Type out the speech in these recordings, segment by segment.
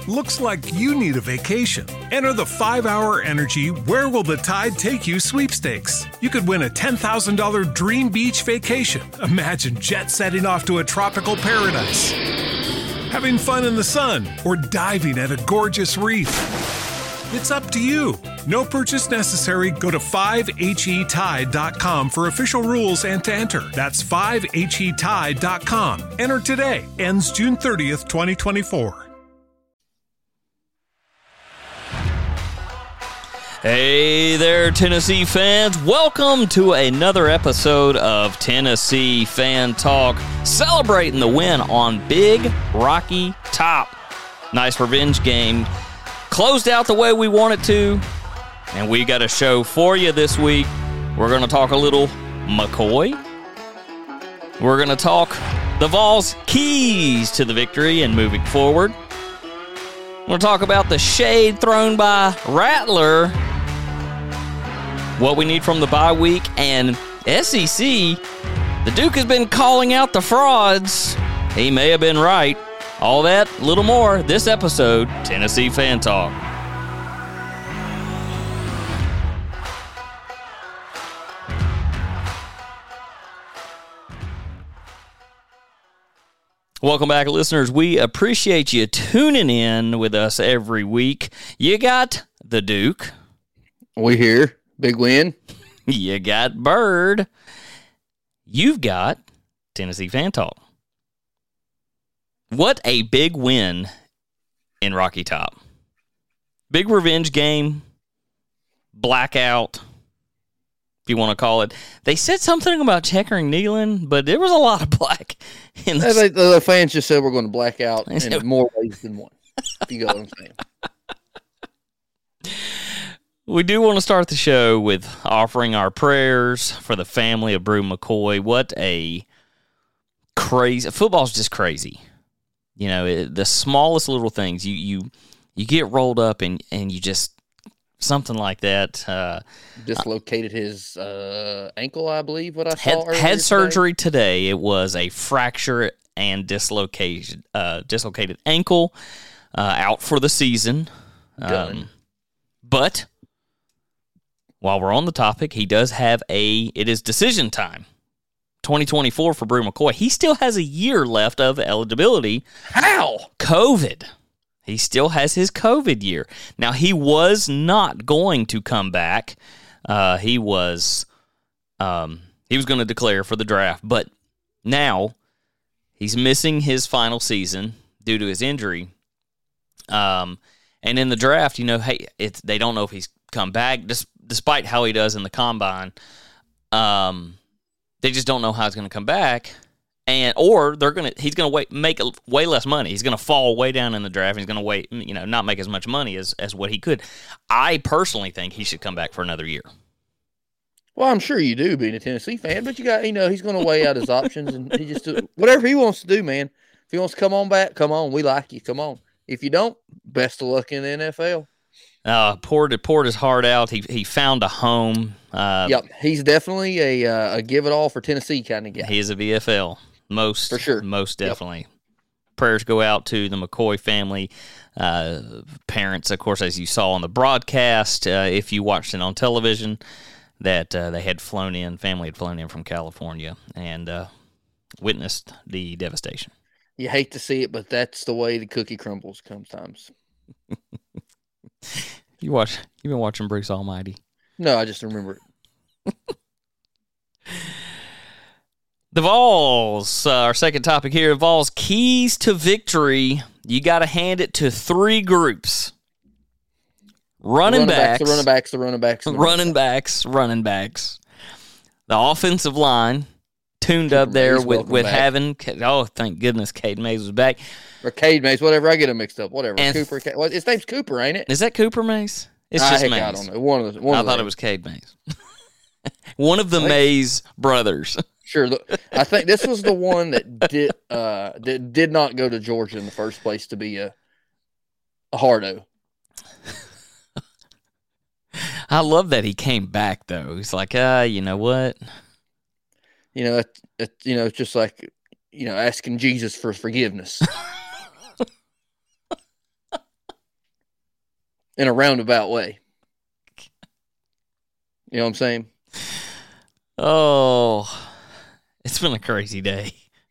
Looks like you need a vacation. Enter the 5-Hour Energy Where Will the Tide Take You sweepstakes. You could win a $10,000 dream beach vacation. Imagine jet setting off to a tropical paradise, having fun in the sun, or diving at a gorgeous reef. It's up to you. No purchase necessary. Go to 5HETide.com for official rules and to enter. That's 5HETide.com. Enter today. Ends June 30th, 2024. Hey there, Tennessee fans. Welcome to another episode of Tennessee Fan Talk, celebrating the win on Big Rocky Top. Nice revenge game. Closed out the way we wanted to, and we got a show for you this week. We're going to talk a little McCoy. We're going to talk the Vols' keys to the victory and moving forward. We're going to talk about the shade thrown by Rattler, what we need from the bye week, and SEC. The Duke has been calling out the frauds. He may have been right. All that, a little more, this episode, Tennessee Fan Talk. Welcome back, listeners. We appreciate you tuning in with us every week. You got the Duke. We here. Big win. You got Bird. You've got Tennessee Fan Talk. What a big win in Rocky Top. Big revenge game. Blackout, if you want to call it. They said something about checkering Neyland, but there was a lot of black in the fans just said we're going to black out in more ways than one. If you know what I'm saying. We do want to start the show with offering our prayers for the family of Bru McCoy. What a crazy... Football's just crazy. You know, the smallest little things, you get rolled up and you just, something like that. Dislocated his ankle, I believe, what I saw earlier had surgery today. It was a fracture and dislocated ankle, out for the season. But while we're on the topic, he does have it is decision time. 2024 for Bru McCoy. He still has a year left of eligibility. How? COVID. He still has his COVID year. Now, he was not going to come back. He was going to declare for the draft, but now he's missing his final season due to his injury. And in the draft, they don't know if he's come back, despite how he does in the combine. They just don't know how he's going to come back, or he's going to make way less money. He's going to fall way down in the draft. He's going to not make as much money as what he could. I personally think he should come back for another year. Well, I'm sure you do, being a Tennessee fan, but he's going to weigh out his options, and he just whatever he wants to do, man. If he wants to come on back, come on. We like you. Come on. If you don't, best of luck in the NFL. Poured his heart out. He found a home. Yep, he's definitely a give it all for Tennessee kind of guy. He is a VFL, for sure, most definitely. Yep. Prayers go out to the McCoy family, parents, of course, as you saw on the broadcast. If you watched it on television, that family had flown in from California and witnessed the devastation. You hate to see it, but that's the way the cookie crumbles sometimes. You've been watching Bruce Almighty. No, I just remember it. The Vols, our second topic here, Vols keys to victory. You got to hand it to three groups. Running backs. The offensive line, tuned Cooper up there Mays, with back. having, thank goodness Cade Mays was back. Or Cade Mays, whatever. I get them mixed up. Whatever. And Cooper. His name's Cooper, ain't it? Is that Cooper Mays? It's just Mays. I don't know. One of I thought it was Cade Mays. One of the Mays brothers. Sure. Look, I think this was the one that did not go to Georgia in the first place to be a hardo. I love that he came back, though. He's like, you know what? It's just like, asking Jesus for forgiveness. in a roundabout way. You know what I'm saying? Oh, it's been a crazy day.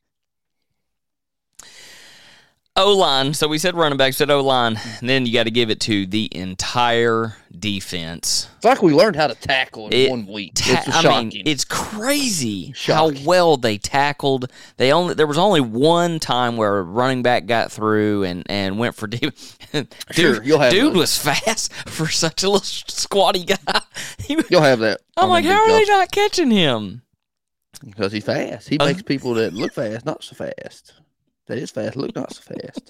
O-line. So we said running back, said O-line, and then you got to give it to the entire defense. It's like we learned how to tackle in 1 week. It's shocking. It's crazy how well they tackled. There was only one time where a running back got through and went for deep. Dude was fast for such a little squatty guy. You'll have that. I'm like, how are they not catching him? Because he's fast. He makes people that look fast not so fast. That is fast. Look, not so fast.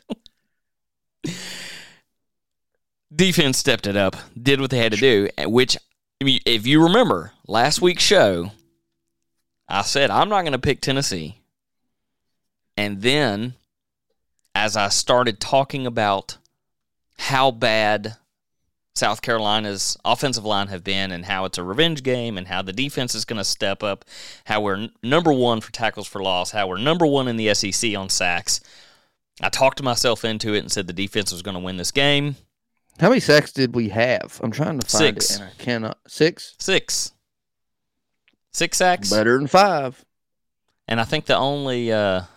Defense stepped it up, did what they had to do, which, if you remember, last week's show, I said, I'm not going to pick Tennessee. And then, as I started talking about how bad South Carolina's offensive line have been and how it's a revenge game and how the defense is going to step up, how we're number one for tackles for loss, how we're number one in the SEC on sacks. I talked myself into it and said the defense was going to win this game. How many sacks did we have? I'm trying to find 6. it, and I cannot. 6? 6. 6 sacks. Better than 5. And I think the only...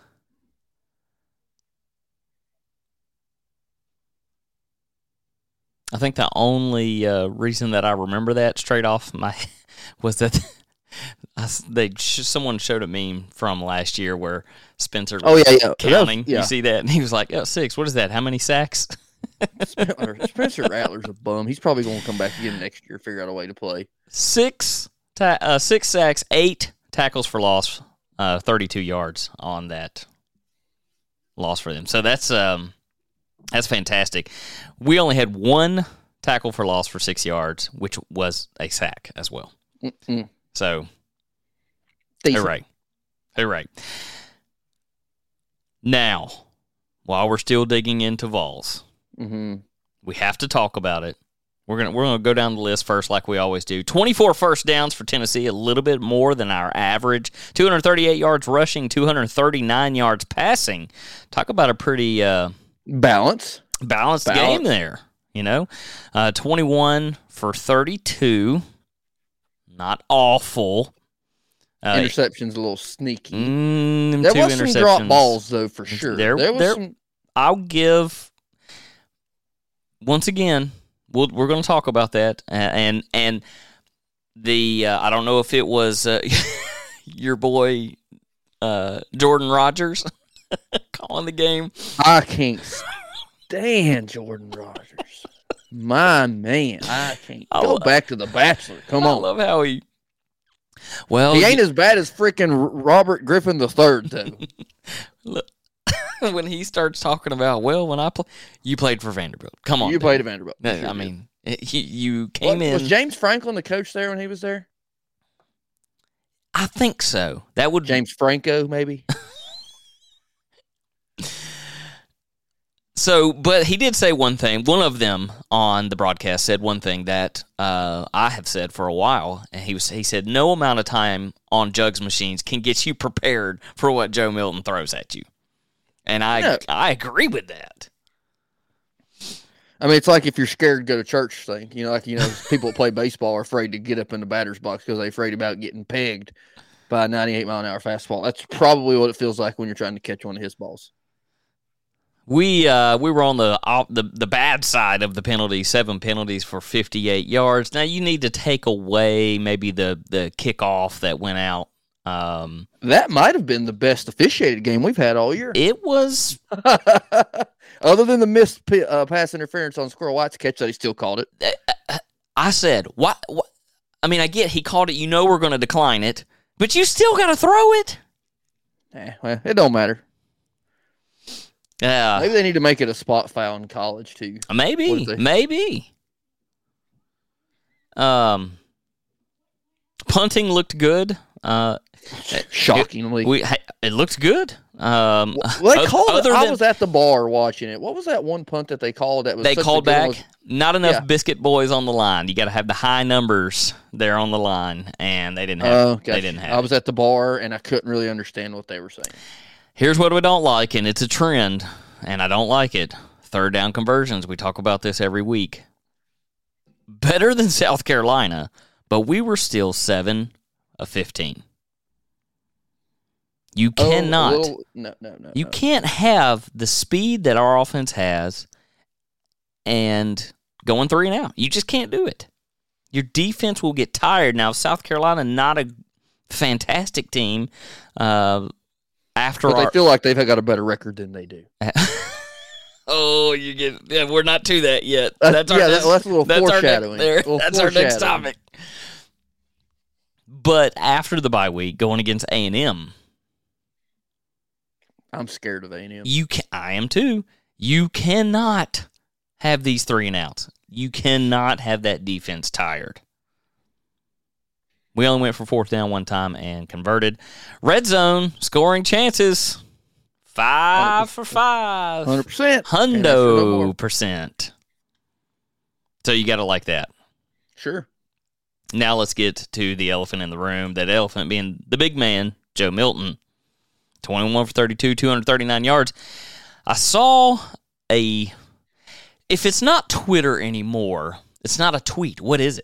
reason that I remember that straight off my was that someone showed a meme from last year where Spencer was counting. You see that? And he was like, 6. What is that? How many sacks? Spencer Rattler's a bum. He's probably going to come back again next year, figure out a way to play. 6 sacks, 8 tackles for loss, 32 yards on that loss for them. So that's fantastic. We only had 1 tackle for loss for 6 yards, which was a sack as well. Mm-mm. So, decent. Hooray. Now, while we're still digging into Vols, we have to talk about it. We're gonna go down the list first like we always do. 24 first downs for Tennessee, a little bit more than our average. 238 yards rushing, 239 yards passing. Talk about a pretty... balanced game there, 21 for 32, not awful. Interception's a little sneaky. There was some drop balls, though, for sure. There was some... I'll give, once again, we're going to talk about that, and the I don't know if it was your boy Jordan Rodgers calling the game. I can't stand Jordan Rodgers. My man, I can't. Go back to The Bachelor. Come on. I love how he... Well, he ain't as bad as freaking Robert Griffin III, though. Look, when he starts talking about, when I you played for Vanderbilt. Come on. You played at Vanderbilt. I mean, you came in... Was James Franklin the coach there when he was there? I think so. That would... James Franco, maybe? So, but he did say one thing. One of them on the broadcast said one thing that I have said for a while, and he said, no amount of time on jugs machines can get you prepared for what Joe Milton throws at you. And I agree with that. I mean, it's like if you're scared to go to church thing. People that play baseball are afraid to get up in the batter's box because they're afraid about getting pegged by a 98-mile-an-hour fastball. That's probably what it feels like when you're trying to catch one of his balls. We were on the bad side of the penalties, 7 penalties for 58 yards. Now, you need to take away maybe the kickoff that went out. That might have been the best officiated game we've had all year. It was. Other than the missed pass interference on Squirrel White's catch that he still called it. I said, what? I mean, I get he called it. We're going to decline it, but you still got to throw it. Well, it don't matter. Yeah, maybe they need to make it a spot foul in college too. Maybe. Punting looked good. Shockingly, it looked good. They called it. I was at the bar watching it. What was that one punt that they called? That was they called back. Not enough biscuit boys on the line. You got to have the high numbers there on the line, and they didn't have. They didn't have. I was at the bar and I couldn't really understand what they were saying. Here's what we don't like, and it's a trend, and I don't like it. 3rd down conversions. We talk about this every week. better than South Carolina, but we were still 7 of 15. You cannot. No. You can't have the speed that our offense has and going 3 and out. You just can't do it. Your defense will get tired. Now, South Carolina, not a fantastic team. But they feel like they've got a better record than they do. We're not to that yet. That's a little foreshadowing. That's our next topic. But after the bye week, going against A&M, I'm scared of A&M. I am too. You cannot have these 3 and outs. You cannot have that defense tired. We only went for 4th down one time and converted. Red zone, scoring chances, 5 for 5. 100%. Hundo%. So you got to like that. Sure. Now let's get to the elephant in the room. That elephant being the big man, Joe Milton. 21 for 32, 239 yards. I saw if it's not Twitter anymore, it's not a tweet. What is it?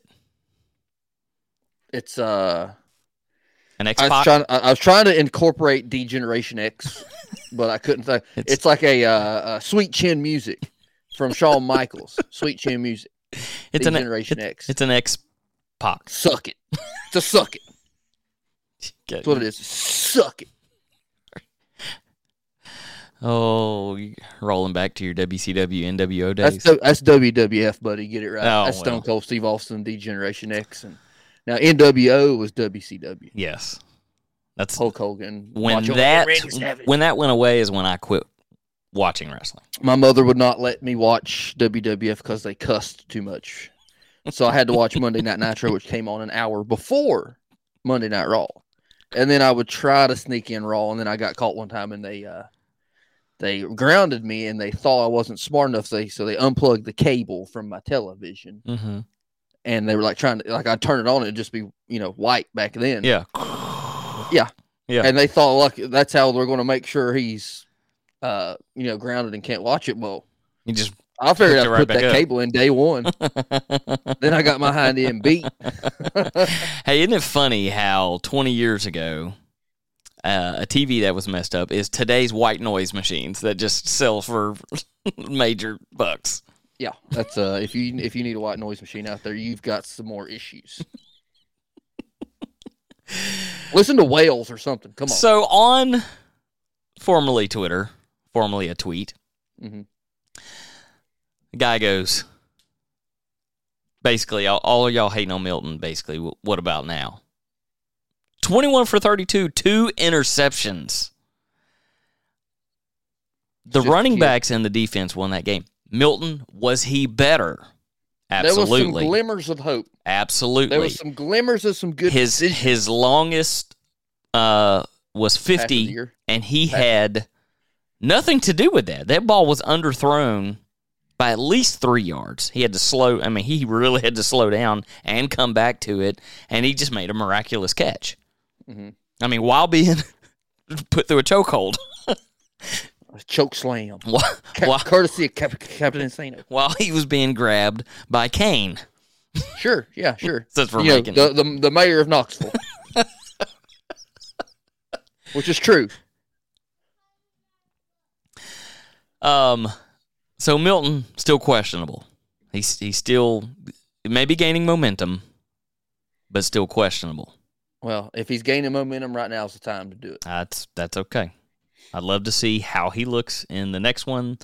It's an Xbox. I was trying to incorporate D-Generation X, but I couldn't think. It's like a Sweet Chin Music from Shawn Michaels. Sweet Chin Music. It's D-Generation X. It's an Xbox. Suck it. Just suck it. That's what it is. Suck it. Oh, rolling back to your WCW NWO days. That's WWF, buddy. Get it right. That's Stone Cold Steve Austin, D-Generation X, and now NWO was WCW. Yes, that's Hulk Hogan. When that went away is when I quit watching wrestling. My mother would not let me watch WWF because they cussed too much, so I had to watch Monday Night Nitro, which came on an hour before Monday Night Raw, and then I would try to sneak in Raw, and then I got caught one time, and they grounded me, and they thought I wasn't smart enough, so they unplugged the cable from my television, and they were like trying to I'd turn it on and it'd just be white back then. Yeah. And they thought that's how they're going to make sure he's grounded and can't watch it. Well, I figured I'd put that cable in day one. Then I got my hind end beat. Hey, isn't it funny how 20 years ago, a TV that was messed up is today's white noise machines that just sell for major bucks. Yeah, that's if you need a white noise machine out there, you've got some more issues. Listen to Wales or something. Come on. So on formerly Twitter, formerly a tweet, the guy goes, basically, all of y'all hating on Milton, basically, what about now? 21 for 32, 2 interceptions. The running backs and the defense won that game. Milton, was he better? Absolutely. There was some glimmers of hope. Absolutely. There was some glimmers of some good decisions. His longest was 50, and he had nothing to do with that. That ball was underthrown by at least 3 yards. He had to he really had to slow down and come back to it, and he just made a miraculous catch. While being put through a chokehold. Choke slam. Courtesy of Captain Insano. While he was being grabbed by Kane. Sure, yeah, sure. Since we're the mayor of Knoxville. Which is true. So Milton, still questionable. He's still maybe gaining momentum, but still questionable. Well, if he's gaining momentum right now is the time to do it. That's okay. I'd love to see how he looks in the next one.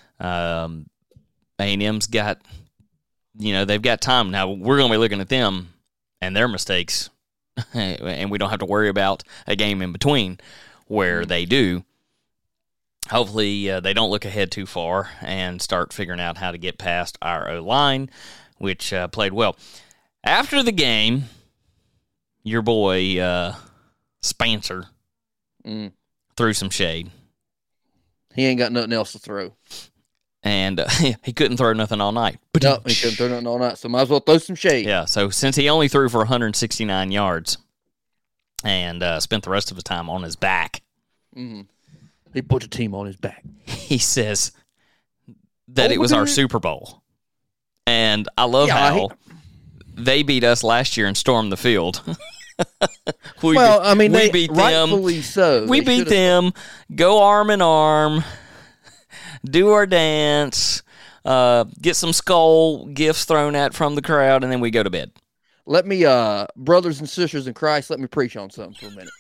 A&M's got, they've got time. Now, we're going to be looking at them and their mistakes, and we don't have to worry about a game in between where they do. Hopefully, they don't look ahead too far and start figuring out how to get past our O-line, which played well. After the game, your boy, Spencer, threw some shade. He ain't got nothing else to throw. And he couldn't throw nothing all night. No, he couldn't throw nothing all night, so might as well throw some shade. Yeah, so since he only threw for 169 yards and spent the rest of the time on his back. He put the team on his back. He says that it was our Super Bowl. And I love how they beat us last year and stormed the field. we beat them. Rightfully so. We beat them. Go arm in arm. Do our dance. Get some skull gifts thrown at from the crowd, and then we go to bed. Let me, brothers and sisters in Christ, let me preach on something for a minute.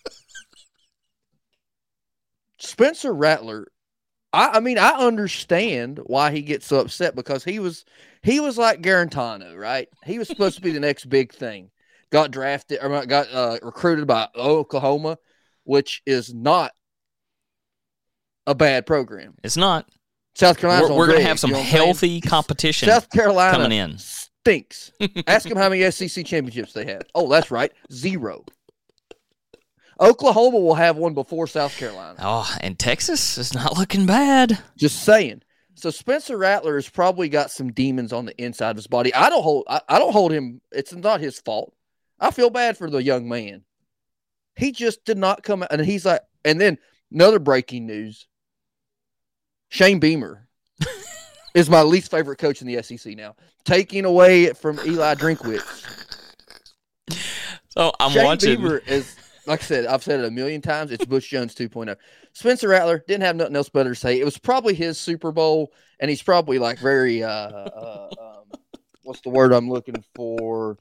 Spencer Rattler, I understand why he gets so upset, because he was like Garantano, right? He was supposed to be the next big thing. Got drafted or got recruited by Oklahoma, which is not a bad program. It's not. South Carolina. We're going to have some healthy competition. South Carolina coming in stinks. Ask them how many SEC championships they have. Oh, that's right, 0. Oklahoma will have one before South Carolina. Oh, and Texas is not looking bad. Just saying. So Spencer Rattler has probably got some demons on the inside of his body. I don't hold him. It's not his fault. I feel bad for the young man. He just did not come out, and he's like. And then another breaking news: Shane Beamer is my least favorite coach in the SEC now, taking away from Eli Drinkwitz. So Shane watching. Beamer is, like I said, I've said it a million times. It's Bush Jones 2.0. Spencer Rattler didn't have nothing else better to say. It was probably his Super Bowl, and he's probably like very what's the word I'm looking for?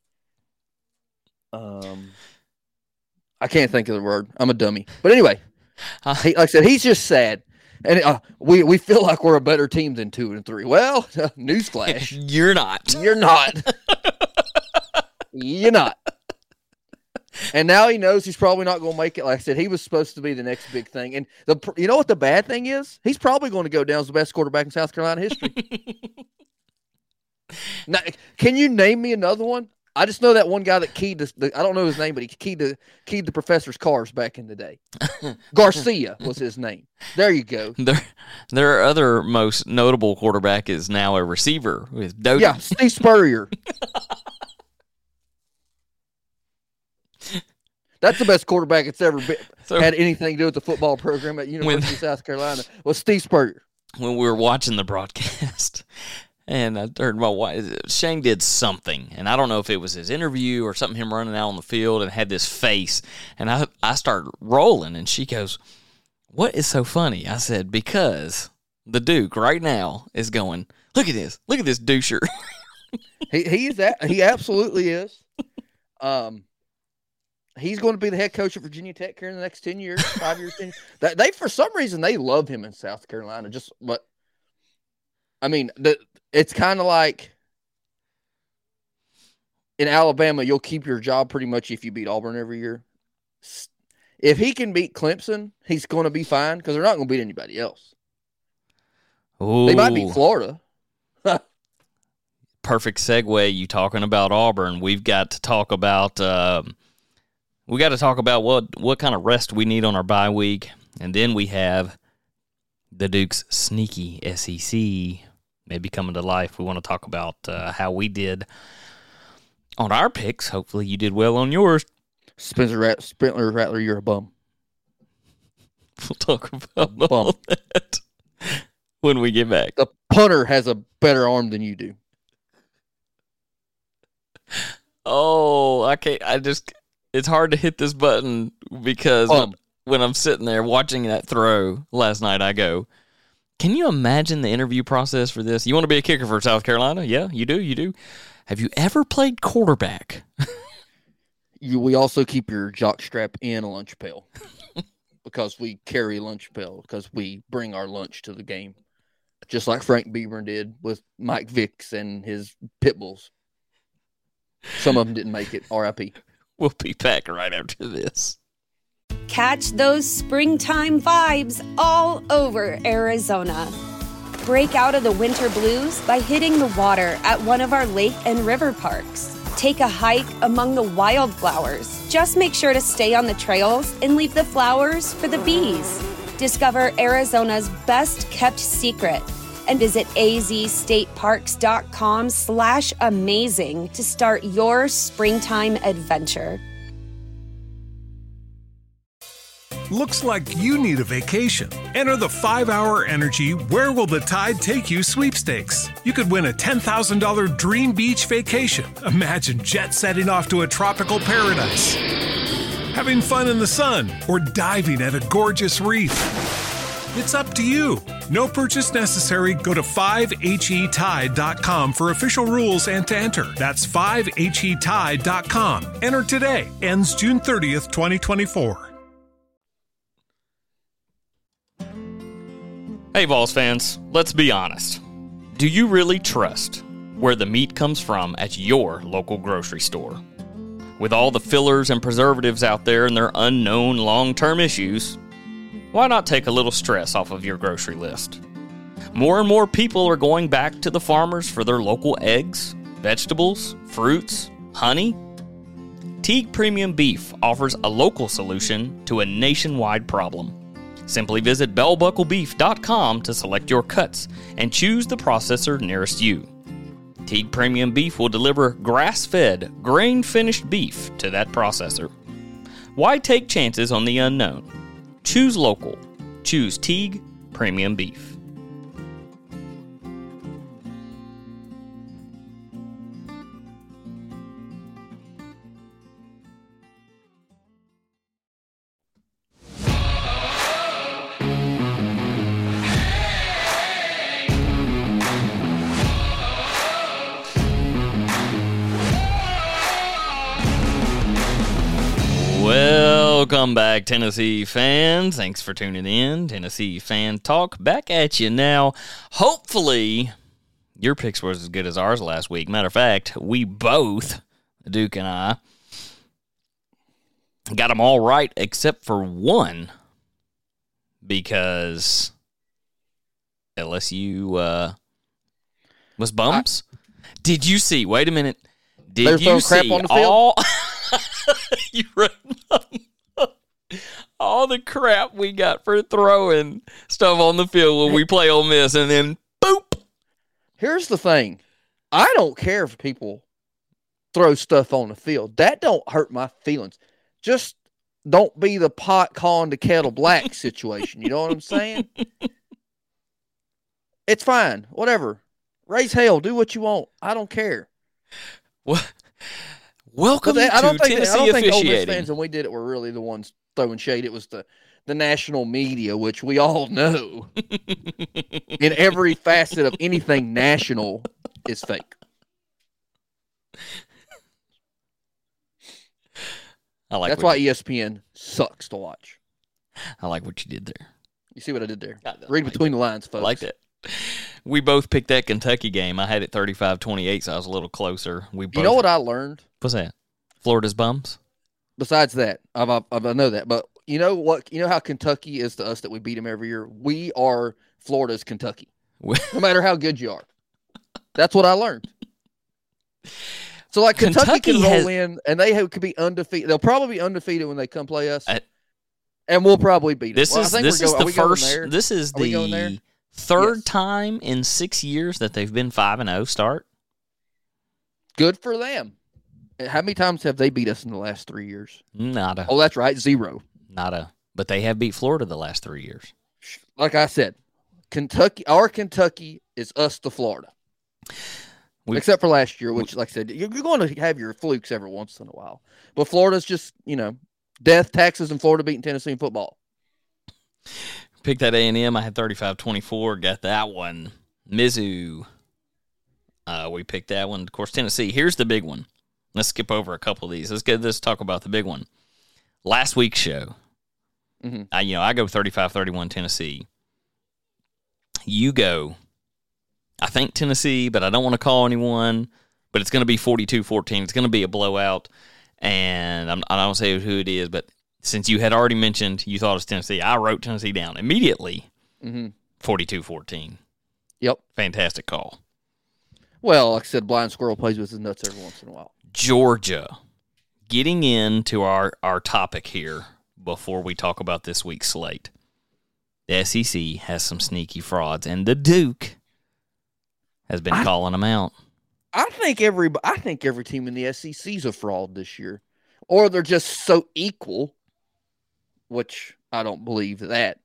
I can't think of the word. I'm a dummy. But anyway, like I said, he's just sad. And we feel like we're a better team than 2 and 3. Well, newsflash. You're not. You're not. You're not. And now he knows he's probably not going to make it. Like I said, he was supposed to be the next big thing. And you know what the bad thing is? He's probably going to go down as the best quarterback in South Carolina history. Now, can you name me another one? I just know that one guy that keyed I don't know his name, but he keyed the professor's cars back in the day. Garcia was his name. There you go. Their other most notable quarterback is now a receiver with Doty. Yeah, Steve Spurrier. That's the best quarterback that's ever had anything to do with the football program at University of South Carolina. Was Steve Spurrier. When we were watching the broadcast, and I heard my wife, Shane did something, and I don't know if it was his interview or something, him running out on the field and had this face, and I started rolling, and she goes, "What is so funny?" I said, "Because the Duke right now is going, look at this doucher." He absolutely is. He's going to be the head coach at Virginia Tech here in the next 10 years, 5 years. 10 years. They for some reason, they love him in South Carolina. It's kind of like in Alabama, you'll keep your job pretty much if you beat Auburn every year. If he can beat Clemson, he's going to be fine because they're not going to beat anybody else. Ooh. They might beat Florida. Perfect segue. You talking about Auburn? We've got to talk about. What kind of rest we need on our bye week, and then we have the Duke's sneaky SEC maybe coming to life. We want to talk about how we did on our picks. Hopefully, you did well on yours. Spencer Rattler, you're a bum. We'll talk about all that when we get back. The punter has a better arm than you do. Oh, I can't. It's hard to hit this button because when I'm sitting there watching that throw last night, I go, can you imagine the interview process for this? You want to be a kicker for South Carolina? Yeah, you do. Have you ever played quarterback? We also keep your jock strap in a lunch pail because we carry a lunch pail because we bring our lunch to the game, just like Frank Beaver did with Mike Vicks and his pit bulls. Some of them didn't make it. R.I.P. We'll be back right after this. Catch those springtime vibes all over Arizona. Break out of the winter blues by hitting the water at one of our lake and river parks. Take a hike among the wildflowers. Just make sure to stay on the trails and leave the flowers for the bees. Discover Arizona's best kept secret and visit azstateparks.com/amazing to start your springtime adventure. Looks like you need a vacation. Enter the 5-Hour Energy Where Will the Tide Take You sweepstakes. You could win a $10,000 dream beach vacation. Imagine jet setting off to a tropical paradise, having fun in the sun, or diving at a gorgeous reef. It's up to you. No purchase necessary. Go to 5HETide.com for official rules and to enter. That's 5HETide.com. Enter today. Ends June 30th, 2024. Hey, Vols fans, let's be honest. Do you really trust where the meat comes from at your local grocery store? With all the fillers and preservatives out there and their unknown long-term issues, why not take a little stress off of your grocery list? More and more people are going back to the farmers for their local eggs, vegetables, fruits, honey. Teague Premium Beef offers a local solution to a nationwide problem. Simply visit bellbucklebeef.com to select your cuts and choose the processor nearest you. Teague Premium Beef will deliver grass-fed, grain-finished beef to that processor. Why take chances on the unknown? Choose local. Choose Teague Premium Beef. Welcome back, Tennessee fans. Thanks for tuning in. Tennessee Fan Talk back at you now. Hopefully, your picks were as good as ours last week. Matter of fact, we both, Duke and I, got them all right except for one because LSU was bums. Did you see? Wait a minute. Did you see on the field? You read all the crap we got for throwing stuff on the field when we play Ole Miss, and then boop. Here's the thing. I don't care if people throw stuff on the field. That don't hurt my feelings. Just don't be the pot calling the kettle black situation. You know what I'm saying? It's fine. Whatever. Raise hell. Do what you want. I don't care. What? Welcome to Tennessee officiating. I don't think Ole Miss fans, and we did it, were really the ones throwing shade. It was the national media, which we all know in every facet of anything national is fake. That's why ESPN sucks to watch. I like what you did there. You see what I did there? Read between the lines, folks. I like that. We both picked that Kentucky game. I had it 35-28, so I was a little closer. You know what I learned? What's that? Florida's bums? Besides that, I know that. But you know what? You know how Kentucky is to us that we beat them every year? We are Florida's Kentucky. No matter how good you are. That's what I learned. So, like, Kentucky can roll in, and they could be undefeated. They'll probably be undefeated when they come play us, and we'll probably beat them. This is the third time in 6 years that they've been 5-0 start. Good for them. How many times have they beat us in the last 3 years? Nada. Oh, that's right, 0. Nada. But they have beat Florida the last 3 years. Like I said, our Kentucky is us to Florida. Except for last year, which, like I said, you're going to have your flukes every once in a while. But Florida's just, death, taxes, and Florida beating Tennessee in football. Picked that A&M. I had 35-24. Got that one. Mizzou. We picked that one. Of course, Tennessee. Here's the big one. Let's skip over a couple of these. Let's talk about the big one. Last week's show. Mm-hmm. I go 35-31 Tennessee. You go, I think Tennessee, but I don't want to call anyone. But it's going to be 42-14. It's going to be a blowout. And I don't say who it is, but since you had already mentioned you thought it was Tennessee, I wrote Tennessee down immediately. 42-14. Yep. Fantastic call. Well, like I said, blind squirrel plays with his nuts every once in a while. Georgia. Getting into our topic here before we talk about this week's slate. The SEC has some sneaky frauds, and the Duke has been calling them out. I think every team in the SEC is a fraud this year. Or they're just so equal, which I don't believe that.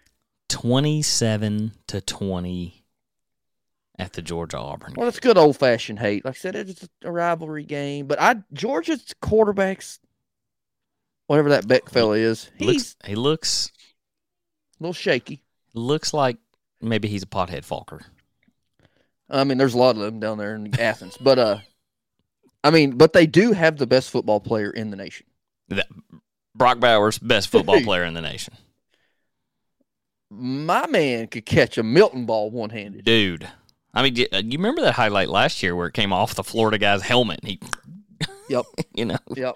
27-20 at the Georgia-Auburn game. Well, it's good old-fashioned hate. Like I said, it's a rivalry game. But Georgia's quarterbacks, whatever that Beck fella is, he looks a little shaky. Looks like maybe he's a pothead Falker. I mean, there's a lot of them down there in Athens. But, but they do have the best football player in the nation. Brock Bowers, best football player in the nation. My man could catch a Milton ball one-handed. Dude. I mean, you remember that highlight last year where it came off the Florida guy's helmet? Yep. Yep.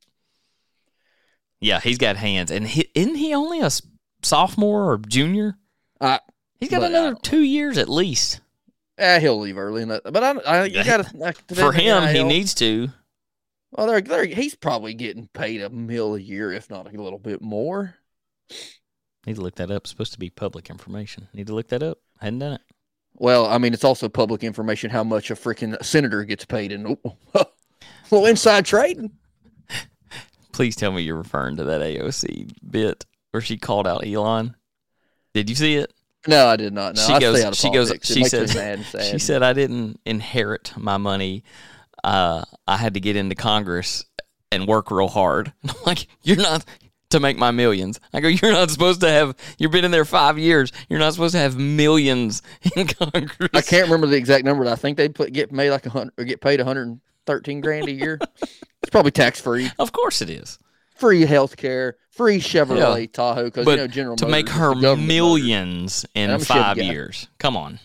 Yeah, he's got hands. And isn't he only a sophomore or junior? He's got another 2 years at least. He'll leave early. But you got to. For him, he needs to. Well, he's probably getting paid $1 million a year, if not a little bit more. Need to look that up. It's supposed to be public information. Need to look that up. Hadn't done it. Well, I mean, it's also public information how much a freaking senator gets paid in a little inside trading. Please tell me you're referring to that AOC bit where she called out Elon. Did you see it? No, I did not. No, She said, I didn't inherit my money. I had to get into Congress and work real hard. I'm like, you're not to make my millions. I go, you're not supposed to have, you've been in there 5 years. You're not supposed to have millions in Congress. I can't remember the exact number, but I think they get paid like $113,000 a year. It's probably tax free. Of course it is. Free health care, free Chevrolet Tahoe, because General to Motors make her millions in 5 years. Come on.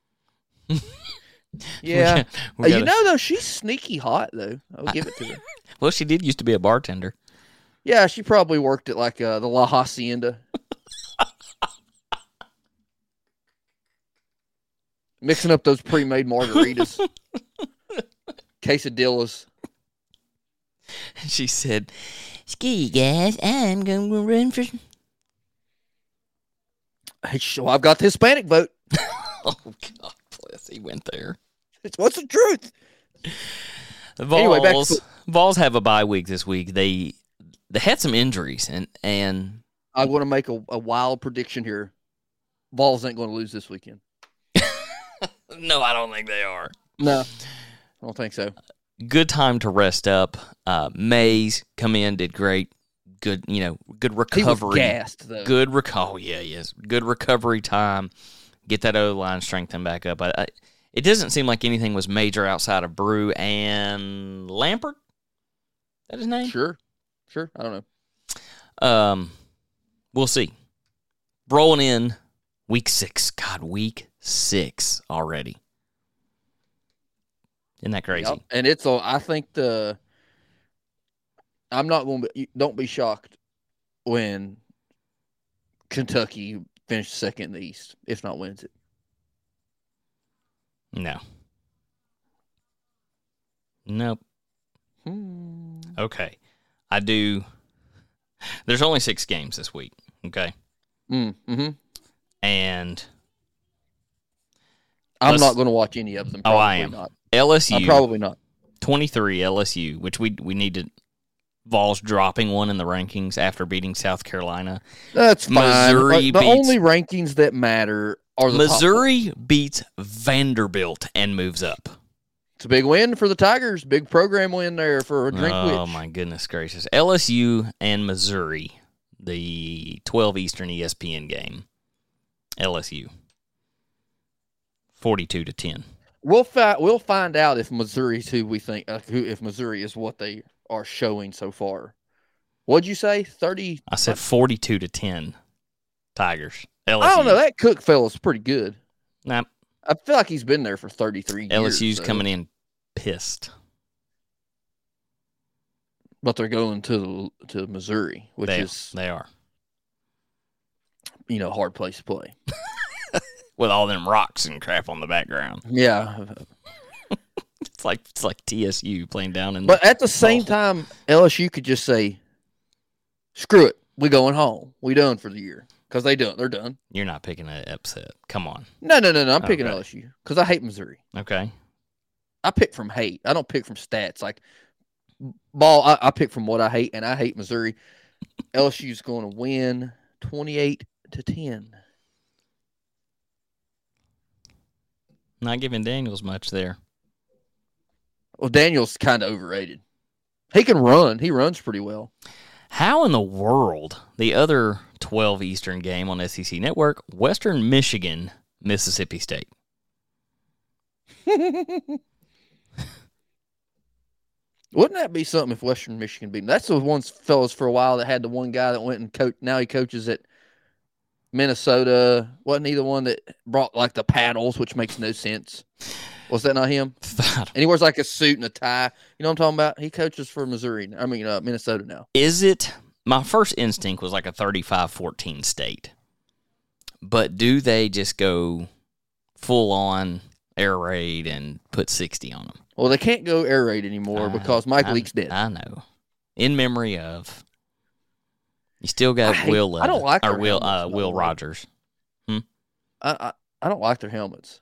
Yeah. Though, she's sneaky hot, though. I'll give it to her. Well, she did used to be a bartender. Yeah, she probably worked at the La Hacienda. Mixing up those pre-made margaritas. Quesadillas. She said, "Ski guys, I'm going to run for..." Hey, so I've got the Hispanic vote. Oh, God bless. He went there. What's the truth? Vols, anyway, Vols have a bye week this week. They had some injuries, and I want to make a wild prediction here. Vols ain't going to lose this weekend. No, I don't think they are. No, I don't think so. Good time to rest up. Mays come in, did great. Good, good recovery. He was gassed, though. Good recovery time. Get that O-line strengthened back up. It doesn't seem like anything was major outside of Brew and Lampert. Is that his name? Sure. I don't know. We'll see. Rolling in week 6. God, week 6 already. Isn't that crazy? Yep. And I think I'm not going to don't be shocked when Kentucky finishes second in the East, if not wins it. No. Nope. Okay. I do. There's only 6 games this week, okay? Mm-hmm. And I'm not going to watch any of them. Probably I am. Not. LSU. Probably not. 23 LSU, which we needed. Vols dropping one in the rankings after beating South Carolina. That's fine. Missouri the only rankings that matter are the Missouri beats Vanderbilt and moves up. It's a big win for the Tigers. Big program win there for a drink. Oh, my goodness gracious. LSU and Missouri, the 12 Eastern ESPN game. LSU. 42-10. We'll find out if Missouri's who we think, if Missouri is what they are showing so far. What'd you say? 30? I said 42-10. Tigers. LSU. I don't know. That Cook fella's pretty good. Nah. I feel like he's been there for 33 years. LSU's coming in pissed. But they're going to Missouri, which they are. Hard place to play. With all them rocks and crap on the background. Yeah. It's like TSU playing down in But at the same time, LSU could just say, screw it. We going home. We done for the year. Because they're done. You're not picking an upset. Come on. No. I'm picking LSU. Because I hate Missouri. Okay. I pick from hate. I don't pick from stats. Like, ball, I pick from what I hate, and I hate Missouri. LSU's going to win 28-10. Not giving Daniels much there. Well, Daniel's kind of overrated. He can run. He runs pretty well. How in the world, the other 12 Eastern game on SEC Network, Western Michigan, Mississippi State. Wouldn't that be something if Western Michigan beat them? That's the ones fellas for a while that had the one guy that went and coached. Now he coaches at Minnesota. Wasn't he the one that brought like the paddles, which makes no sense? Was that not him? And he wears like a suit and a tie. You know what I'm talking about? He coaches for Minnesota now. Is it? My first instinct was like a 35-14 State. But do they just go full on air raid and put 60 on them? Well, they can't go air raid anymore because Mike Leake's dead. I know. In memory of. You still got Will. I don't like their Will Rogers. I don't like their helmets.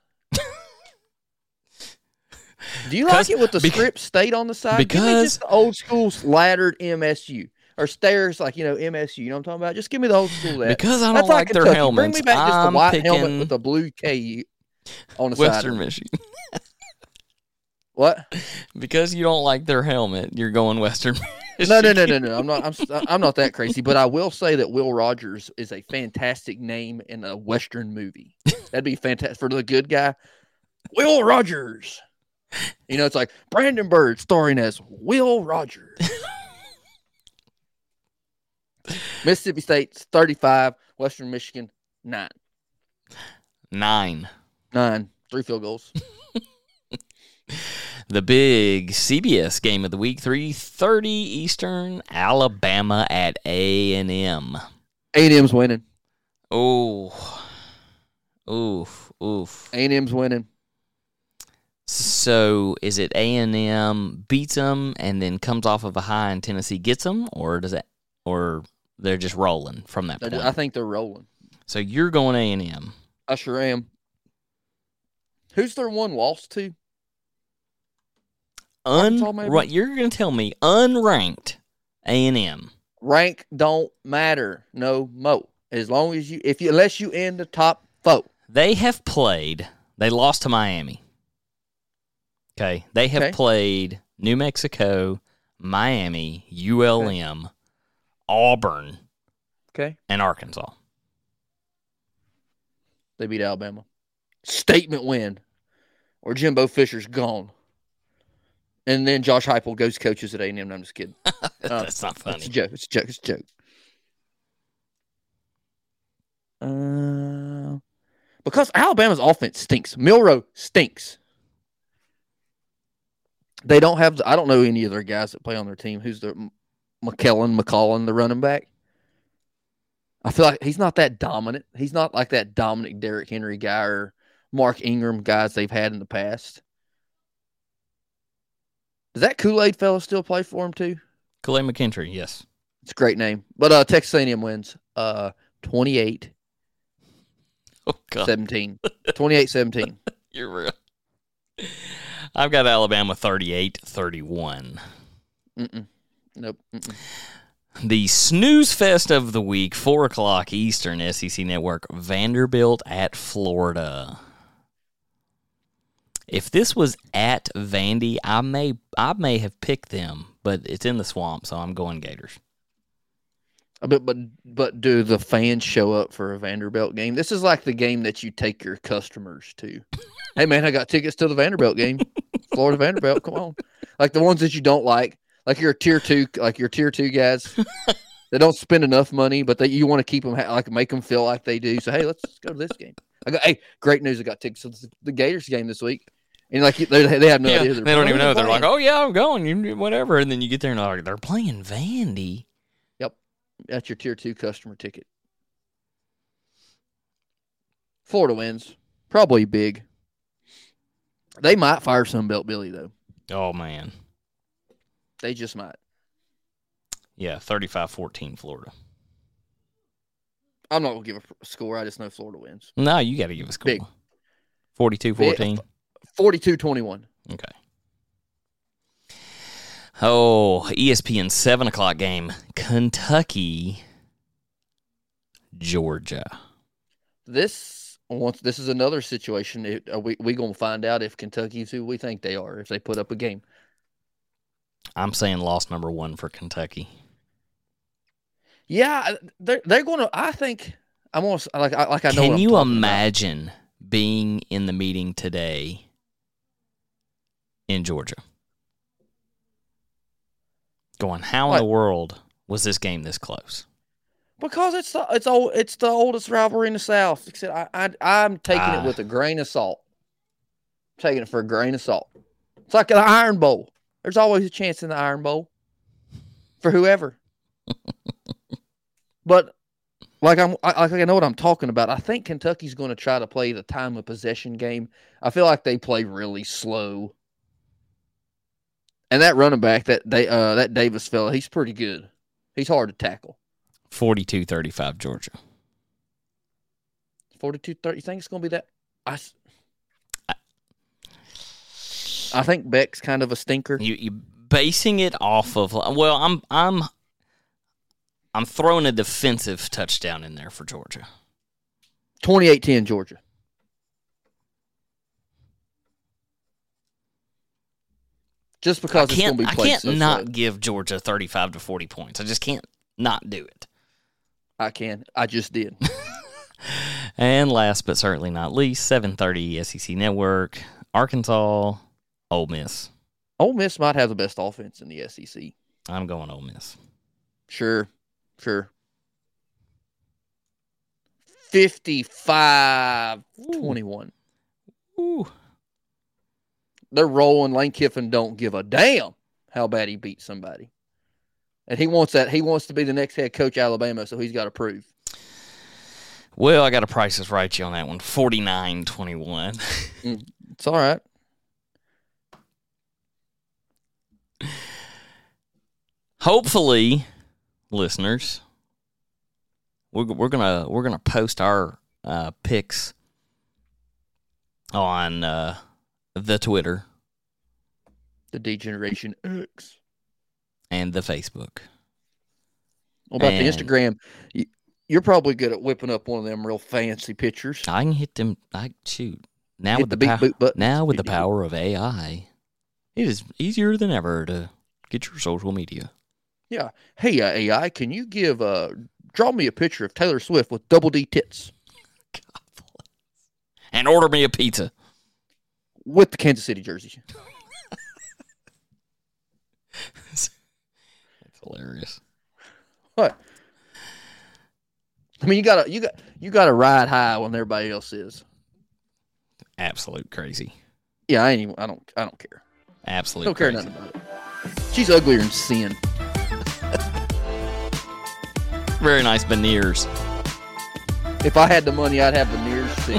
Do you like it with the script state on the side? Because give me just the old school laddered MSU or stairs like MSU. You know what I'm talking about? Just give me the old school that. Because I don't like their helmets. Bring me back just the white helmet with the blue KU on the Western side. Michigan. What? Because you don't like their helmet, you're going Western No. Michigan. I'm not that crazy, but I will say that Will Rogers is a fantastic name in a Western movie. That'd be fantastic for the good guy, Will Rogers. You know, it's like Brandon Bird starring as Will Rogers. Mississippi State's 35, Western Michigan 9. 9. 3 field goals. The big CBS game of the week, 3:30 Eastern, Alabama at A&M. A&M's winning. Oh. Oof. A&M's winning. So is it A&M beats them and then comes off of a high and Tennessee gets them, or they're just rolling from that point? I think they're rolling. So you're going A&M. I sure am. Who's their one loss to? You're going to tell me unranked A&M. Rank don't matter no mo. As long as unless you in the top 4. They lost to Miami. Okay. They have played New Mexico, Miami, ULM, Auburn, and Arkansas. They beat Alabama. Statement win. Or Jimbo Fisher's gone. And then Josh Heupel goes coaches at A&M. I'm just kidding. That's not funny. It's a joke. Because Alabama's offense stinks. Milroe stinks. They don't have. I don't know any of their guys that play on their team. Who's the McCollum, the running back? I feel like he's not that dominant. He's not like that Dominic Derrick Henry guy or Mark Ingram guys they've had in the past. Does that Kool-Aid fella still play for him too? Kool-Aid McKinstry, yes. It's a great name. But Texas A&M wins 28-17. 28-17. You're real. I've got Alabama 38-31. Nope. The snooze fest of the week, 4 o'clock Eastern, SEC Network, Vanderbilt at Florida. If this was at Vandy, I may have picked them, but it's in the swamp, so I'm going Gators. But do the fans show up for a Vanderbilt game? This is like the game that you take your customers to. Hey man, I got tickets to the Vanderbilt game. Florida Vanderbilt, come on. Like the ones that you don't like your tier 2 guys. They don't spend enough money, but you want to keep them make them feel like they do. So hey, let's go to this game. Great news! I got tickets to the Gators game this week. And they have no idea. They don't even know. They're like, oh yeah, I'm going, whatever. And then you get there and they're playing Vandy. Yep, that's your tier 2 customer ticket. Florida wins, probably big. They might fire Sunbelt Billy though. Oh man, they just might. Yeah, 35-14 Florida. I'm not gonna give a score. I just know Florida wins. No, you got to give a score. Big. 42-14. 42-21. Okay. Oh, ESPN 7 o'clock game. Kentucky, Georgia. This is another situation. We gonna find out if Kentucky's who we think they are if they put up a game. I'm saying loss number 1 for Kentucky. Yeah, they're gonna. I think I'm almost like I know. Can you imagine being in the meeting today in Georgia? Going, how in the world was this game this close? Because it's the oldest rivalry in the South. Except I'm taking it with a grain of salt. I'm taking it for a grain of salt. It's like an Iron Bowl. There's always a chance in the Iron Bowl for whoever. But like I know what I'm talking about. I think Kentucky's going to try to play the time of possession game. I feel like they play really slow. And that running back, that Davis fella, he's pretty good. He's hard to tackle. 42-35 Georgia. 42-30. You think it's going to be that? I think Beck's kind of a stinker. You basing it off of, well, I'm throwing a defensive touchdown in there for Georgia. 28-10 Georgia. Just because it's going to be played I can't not give Georgia 35 to 40 points. I just can't not do it. I can. I just did. And last but certainly not least, 7:30 SEC Network, Arkansas, Ole Miss. Ole Miss might have the best offense in the SEC. I'm going Ole Miss. Sure. 55-21. Ooh. They're rolling. Lane Kiffin don't give a damn how bad he beat somebody. And he wants that. He wants to be the next head coach of Alabama, so he's got to prove. Well, I got to price this right on that one. 49-21. It's all right. Hopefully, listeners, we're gonna post our picks on the Twitter, the D-Generation X, and the Facebook. What about the Instagram? You're probably good at whipping up one of them real fancy pictures. I can hit them. Now hit with the power of AI, it is easier than ever to get your social media. Yeah. Hey, AI, can you draw me a picture of Taylor Swift with double D tits? God bless. And order me a pizza. With the Kansas City jersey. That's hilarious. What? I mean, you gotta ride high when everybody else is. Absolute crazy. Yeah, I don't care. Absolute. Don't care nothing about it. She's uglier than sin. Very nice veneers. If I had the money, I'd have veneers too.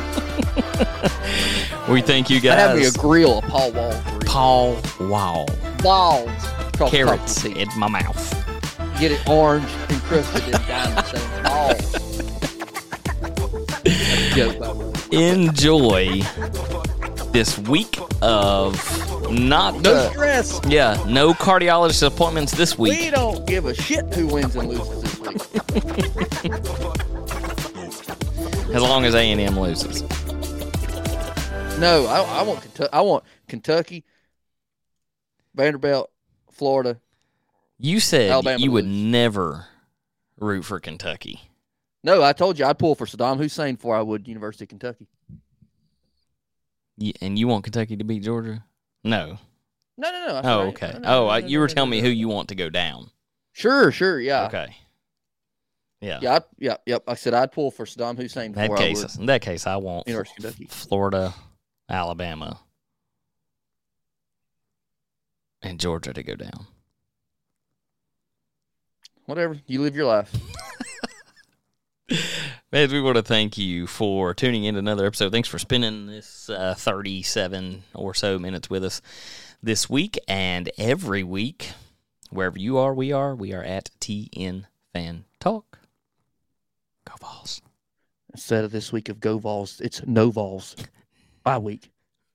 We thank you guys. I'd have me a grill, a Paul Wall grill. Paul Wall. Balls. Carrots in my mouth. Get it orange encrusted in diamonds and balls. Enjoy this week of no stress. Yeah, no cardiologist appointments this week. We don't give a shit who wins and loses this week. As long as A&M loses. No, I want Kentucky, Vanderbilt, Florida. You said Alabama you would never root for Kentucky. No, I told you I'd pull for Saddam Hussein before I would University of Kentucky. And you want Kentucky to beat Georgia? No. No. Oh, okay. You were telling me who you want to go down. Sure, yeah. Okay. Yeah. Yep. I said I'd pull for Saddam Hussein before I would. In that case, I want University of Kentucky. Florida, Alabama, and Georgia to go down. Whatever. You live your life. Man, we want to thank you for tuning in to another episode. Thanks for spending this 37 or so minutes with us this week and every week. Wherever you are, we are at TN Fan Talk. Go Vols. Instead of this week of Go Vols, it's No Vols. Bye week.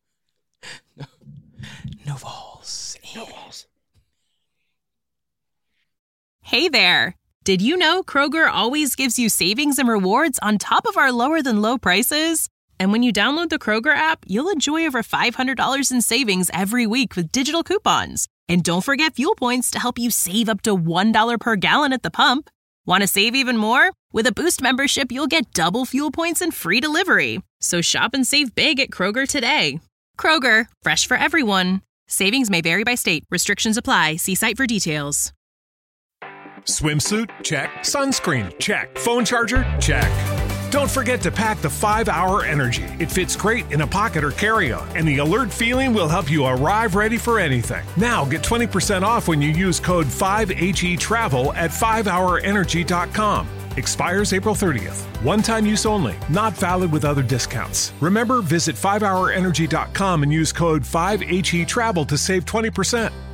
No Vols. No Vols. Hey there. Did you know Kroger always gives you savings and rewards on top of our lower-than-low prices? And when you download the Kroger app, you'll enjoy over $500 in savings every week with digital coupons. And don't forget fuel points to help you save up to $1 per gallon at the pump. Want to save even more? With a Boost membership, you'll get double fuel points and free delivery. So shop and save big at Kroger today. Kroger, fresh for everyone. Savings may vary by state. Restrictions apply. See site for details. Swimsuit? Check. Sunscreen? Check. Phone charger? Check. Don't forget to pack the 5-Hour Energy. It fits great in a pocket or carry-on, and the alert feeling will help you arrive ready for anything. Now get 20% off when you use code 5HETRAVEL at 5hourenergy.com. Expires April 30th. One-time use only. Not valid with other discounts. Remember, visit 5hourenergy.com and use code 5HETRAVEL to save 20%.